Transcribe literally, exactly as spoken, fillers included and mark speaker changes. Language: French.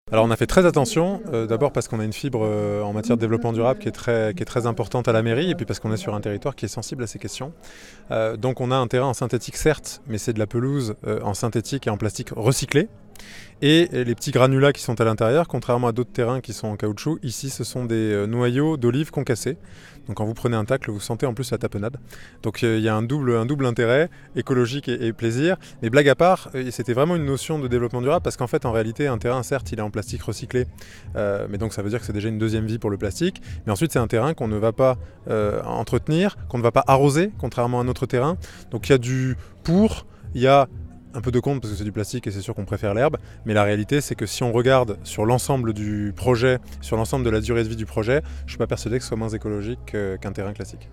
Speaker 1: Alors on a fait très attention, euh, d'abord parce qu'on a une fibre euh, en matière de développement durable qui est, très, qui est très importante à la mairie, et puis parce qu'on est sur un territoire qui est sensible à ces questions. Euh, donc on a un terrain en synthétique certes, mais c'est de la pelouse euh, en synthétique et en plastique recyclé. Et les petits granulats qui sont à l'intérieur, contrairement à d'autres terrains qui sont en caoutchouc, ici ce sont des noyaux d'olives concassés. Donc quand vous prenez un tacle, vous sentez en plus la tapenade. Donc il y a un double, un double intérêt, écologique et, et plaisir. Mais blague à part, c'était vraiment une notion de développement durable parce qu'en fait en réalité un terrain certes il est en plastique recyclé, euh, mais donc ça veut dire que c'est déjà une deuxième vie pour le plastique. Mais ensuite c'est un terrain qu'on ne va pas euh, entretenir, qu'on ne va pas arroser, contrairement à un autre terrain. Donc il y a du pour, il y a un peu de contre parce que c'est du plastique et c'est sûr qu'on préfère l'herbe, mais la réalité c'est que si on regarde sur l'ensemble du projet, sur l'ensemble de la durée de vie du projet, je ne suis pas persuadé que ce soit moins écologique qu'un terrain classique.